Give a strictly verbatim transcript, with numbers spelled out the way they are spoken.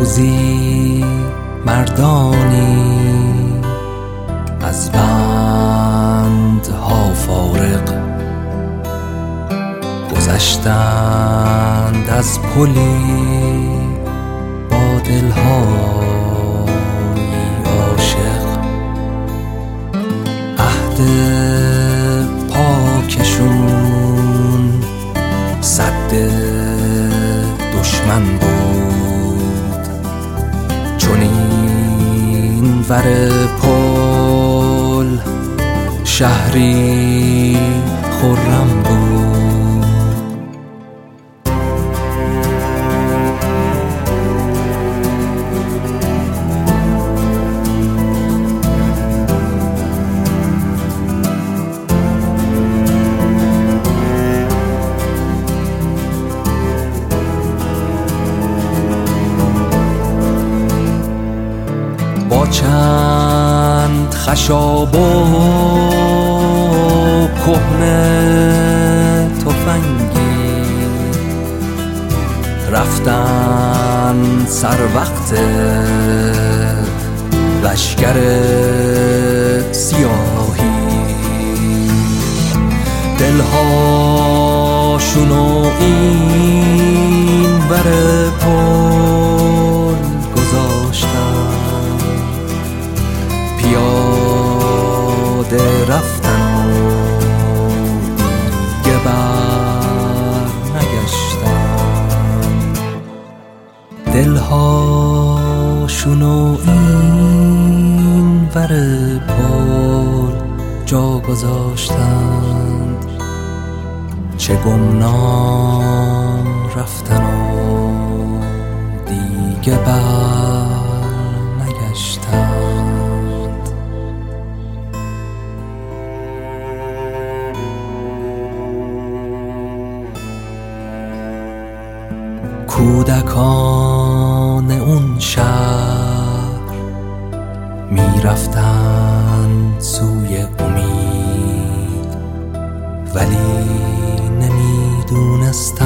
روزی مردانی از بندها فارغ گذشتند از پلی با دل‌های عاشق. عهد پاکشون سد دشمن بود، چون این ور پل شهری خرم بود. با چند خشاب و کهنه تفنگی رفتن سر وقت لشکر سیاهی. دلهاشون و این ور پل گذاشتن، پیاده رفتن و دیگه بر نگشتن. دلهاشون و این ور پل جا گذاشتند، چه گمنام رفتن و دیگه بر نگشتند. کودکان اون شهر می رفتند سوی امید، ولی نمی دونستند